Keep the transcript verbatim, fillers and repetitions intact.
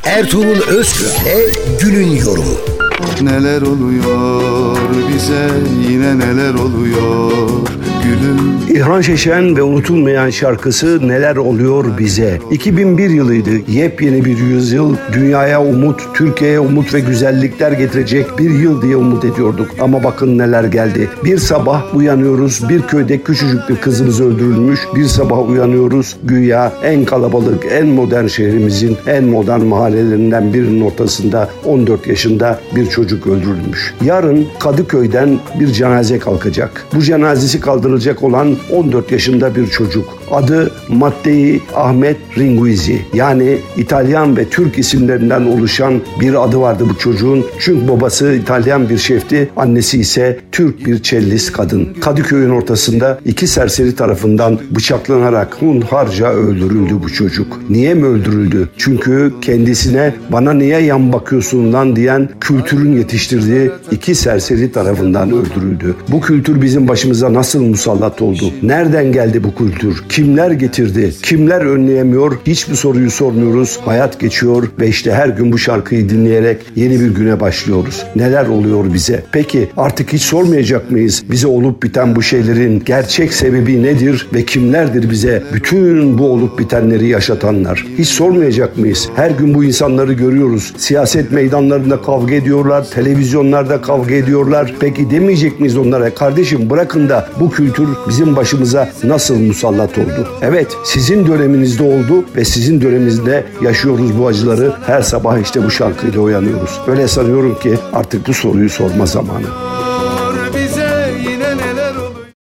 Ertuğrul Özkürk'le günün yorumu. Neler oluyor bize, yine neler oluyor gülüm. İlhan Şeşen ve unutulmayan şarkısı Neler Oluyor Bize. iki bin bir yılıydı. Yepyeni bir yüzyıl. Dünyaya umut, Türkiye'ye umut ve güzellikler getirecek bir yıl diye umut ediyorduk. Ama bakın neler geldi. Bir sabah uyanıyoruz. Bir köyde küçücük bir kızımız öldürülmüş. Bir sabah uyanıyoruz. Güya en kalabalık, en modern şehrimizin en modern mahallelerinden birinin ortasında on dört yaşında bir çocuk öldürülmüş. Yarın Kadıköy'den bir cenaze kalkacak. Bu cenazesi kaldırılacak olan on dört yaşında bir çocuk. Adı Mattei Ahmet Ringuizi. Yani İtalyan ve Türk isimlerinden oluşan bir adı vardı bu çocuğun. Çünkü babası İtalyan bir şefti, annesi ise Türk bir cellist kadın. Kadıköy'ün ortasında iki serseri tarafından bıçaklanarak hunharca öldürüldü bu çocuk. Niye mi öldürüldü? Çünkü kendisine "bana niye yan bakıyorsun lan" diyen kültürün yetiştirdiği iki serseri tarafından öldürüldü. Bu kültür bizim başımıza nasıl musallat oldu? Nereden geldi bu kültür? Kimler getirdi? Kimler önleyemiyor? Hiçbir soruyu sormuyoruz. Hayat geçiyor ve işte her gün bu şarkıyı dinleyerek yeni bir güne başlıyoruz. Neler oluyor bize? Peki artık hiç sormayacak mıyız? Bize olup biten bu şeylerin gerçek sebebi nedir ve kimlerdir bize bütün bu olup bitenleri yaşatanlar? Hiç sormayacak mıyız? Her gün bu insanları görüyoruz. Siyaset meydanlarında kavga ediyorlar, televizyonlarda kavga ediyorlar. Peki demeyecek miyiz onlara? Kardeşim bırakın da bu kültür bizim başımıza nasıl musallat oldu? Evet, sizin döneminizde oldu ve sizin döneminizde yaşıyoruz bu acıları. Her sabah işte bu şarkıyla uyanıyoruz. Öyle sanıyorum ki artık bu soruyu sorma zamanı.